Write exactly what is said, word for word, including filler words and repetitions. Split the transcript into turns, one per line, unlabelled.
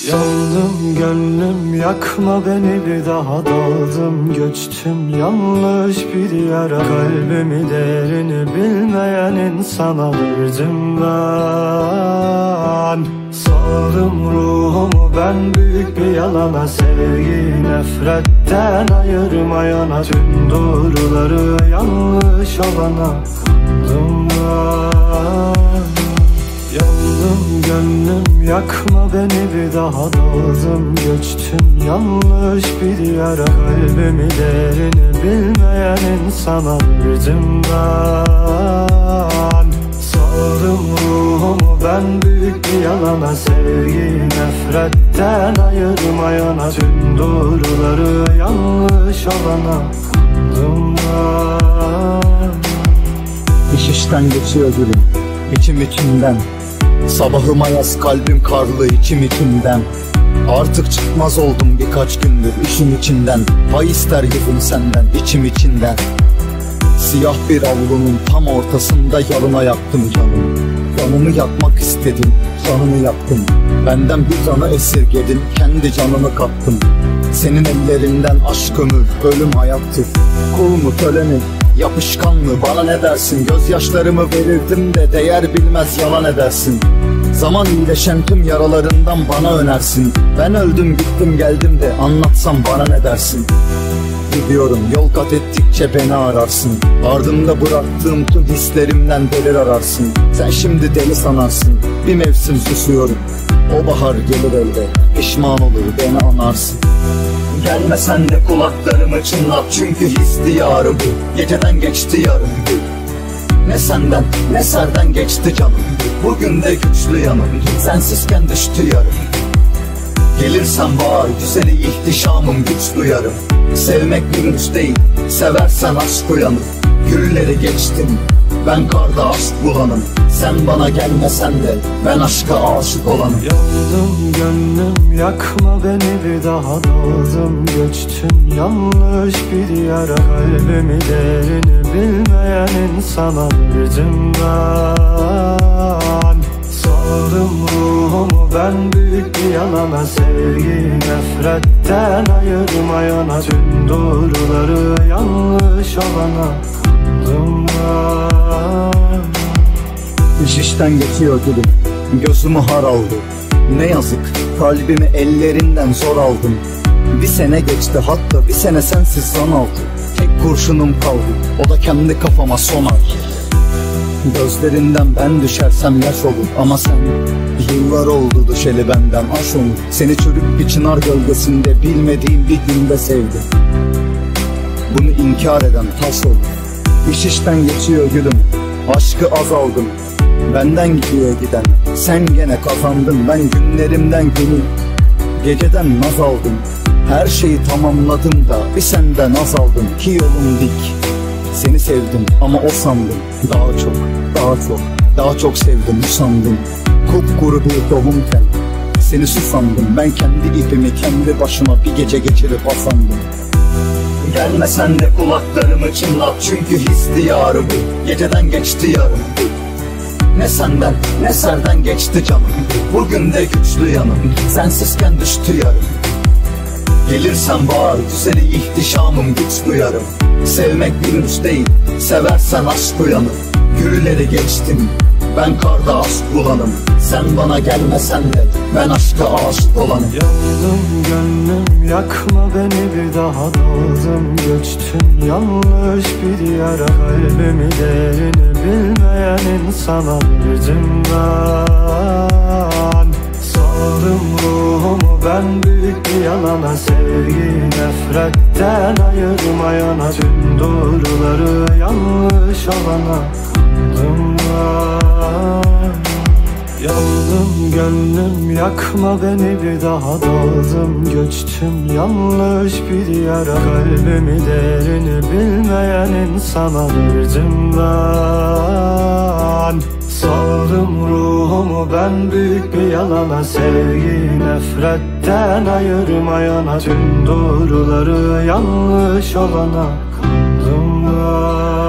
Yandım gönlüm, yakma beni bir daha. Daldım göçtüm yanlış bir yere. Kalbimi değerini bilmeyen insana verdim ben. Saldım ruhumu ben büyük bir yalana. Sevgi nefretten ayırmayana. Tüm doğruları yanlış olana kandım ben. Yandım gönlüm, yakma beni bir daha. Daldım göçtüm yanlış bir yere. Kalbimi değerini bilmeyen insana verdim ben. Saldım ruhumu ben büyük bir yalana. Sevgi nefretten ayırmayana. Tüm doğruları yanlış olana kandım ben.
İş işten geçiyor gülüm, içim içimden. Sabahıma yaz kalbim karlı içim içimden. Artık çıkmaz oldum birkaç gündür işin içinden. Pay ister gibi senden içim içinden. Siyah bir avlunun tam ortasında yalına yaktım canım. Canımı yakmak istedim, canımı yaktım. Benden bir canı esirgedin, kendi canımı kattım. Senin ellerinden aşk ömür, ölüm hayattır. Kul mu köle mi, yapışkan mı, bana ne dersin? Gözyaşlarımı verirdim de değer bilmez yalan edersin. Zaman iyileşen tüm yaralarından bana önersin. Ben öldüm gittim geldim de anlatsam bana ne dersin? Gidiyorum yol kat ettikçe beni ararsın. Ardımda bıraktığım tüm hislerimden delir ararsın. Sen şimdi deli sanarsın, bir mevsim susuyorum. O bahar gelir elde, pişman olur beni anarsın. Gelmesen de kulaklarımı çınlat, çünkü his diyarı bu. Geceden geçti yarım gün. Ne senden ne serden geçti canım. Bugün de güçlü yanım, sensizken düştü yarım. Gelirsen bağır güzeli ihtişamım, güç duyarım. Sevmek bir güç değil, seversen aşk uyanır. Gülleri geçtim, ben karda aşk bulanım. Sen bana gelmesen de ben aşka aşık olanım.
Yandım gönlüm, yakma beni bir daha. Daldım göçtüm yanlış bir yere. Kalbimi değerini bilmeyen insana verdim ben. Saldım ruhumu ben büyük bir yalana. Sevgi nefretten ayırmayana. Tüm doğruları yanlış olana kandım ben.
İş işten geçiyor gülüm, gözümü har aldı. Ne yazık kalbimi ellerinden zor aldım. Bir sene geçti, hatta bir sene sensiz zan aldı. Tek kurşunum kaldı, o da kendi kafama son aldı. Gözlerinden ben düşersem yaş olur, ama sen yıllar oldu düşeli benden aş olur. Seni çürük bir çınar gölgesinde bilmediğim bir günde sevdim. Bunu inkar eden taş olur. İş işten geçiyor gülüm, aşkı azaldım. Benden gidiyor giden, sen gene kazandın. Ben günlerimden günü, geceden naz aldım. Her şeyi tamamladım da bir senden naz aldım. Ki yolum dik, seni sevdim ama o sandım. Daha çok, daha çok, daha çok sevdim sandım. Kupkuru bir tohumken seni susandım. Ben kendi ipimi kendi başıma bir gece geçirip asandım. Gelmesen de kulaklarımı çınlat, çünkü his diyarı bu. Geceden geçti yarım. Ne senden ne serden geçti canım. Bugün de güçlü yanım, sensizken düştü yarım. Gelirsen bağır güzeli ihtişamım, güç duyarım. Sevmek bir güç değil, seversen aşk uyanır. Gülleri geçtim, ben karda aşk bulanım. Sen bana gelmesen de ben aşka aşık olanım.
Yandım gönlüm, yakma beni bir daha. Daldım göçtüm yanlış bir yere. Kalbimi değerini bilmeyen insana verdim ben. Saldım ruhumu ben büyük bir yalana. Sevgi nefretten ayırmayana. Tüm doğruları yanlış olana kandım ben. Yandım gönlüm, yakma beni bir daha. Daldım göçtüm yanlış bir yere. Kalbimi değerini bilmeyen insana verdim ben. Saldım ruhumu ben büyük bir yalana. Sevgi nefretten ayırmayana. Tüm doğruları yanlış olana kandım ben.